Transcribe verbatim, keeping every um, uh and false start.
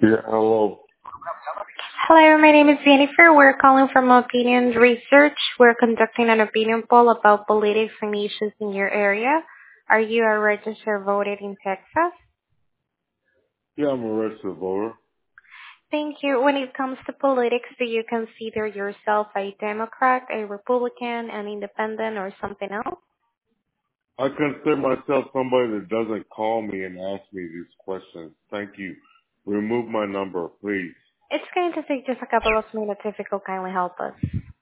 Yeah, hello. Hello, my name is Jennifer. We're calling from Opinion Research. We're conducting an opinion poll about politics and issues in your area. Are you a registered voter in Texas? Yeah, I'm a registered voter. Thank you. When it comes to politics, do you consider yourself a Democrat, a Republican, an independent, or something else? I consider myself somebody that doesn't call me and ask me these questions. Thank you. Remove my number, please. It's going to take just a couple of minutes if you could kindly help us.